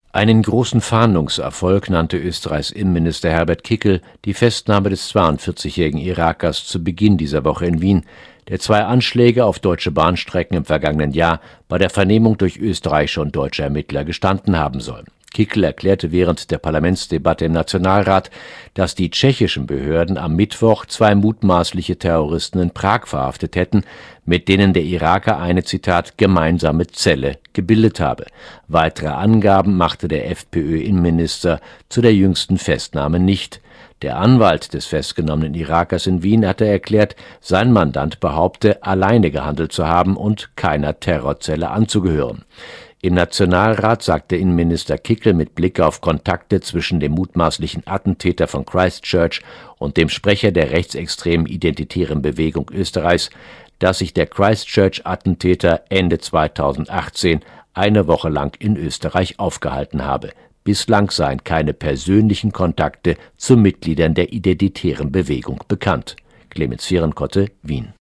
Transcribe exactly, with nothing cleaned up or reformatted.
Einen großen Fahndungserfolg nannte Österreichs Innenminister Herbert Kickl die Festnahme des zweiundvierzigjährigen Irakers zu Beginn dieser Woche in Wien, der zwei Anschläge auf deutsche Bahnstrecken im vergangenen Jahr bei der Vernehmung durch österreichische und deutsche Ermittler gestanden haben soll. Kickl erklärte während der Parlamentsdebatte im Nationalrat, dass die tschechischen Behörden am Mittwoch zwei mutmaßliche Terroristen in Prag verhaftet hätten, mit denen der Iraker eine, Zitat, gemeinsame Zelle gebildet habe. Weitere Angaben machte der FPÖ-Innenminister zu der jüngsten Festnahme nicht. Der Anwalt des festgenommenen Irakers in Wien hatte erklärt, sein Mandant behaupte, alleine gehandelt zu haben und keiner Terrorzelle anzugehören. Im Nationalrat sagte Innenminister Kickl mit Blick auf Kontakte zwischen dem mutmaßlichen Attentäter von Christchurch und dem Sprecher der rechtsextremen Identitären Bewegung Österreichs, dass sich der Christchurch-Attentäter Ende zweitausendachtzehn eine Woche lang in Österreich aufgehalten habe. Bislang seien keine persönlichen Kontakte zu Mitgliedern der Identitären Bewegung bekannt. Clemens Vierenkotte, Wien.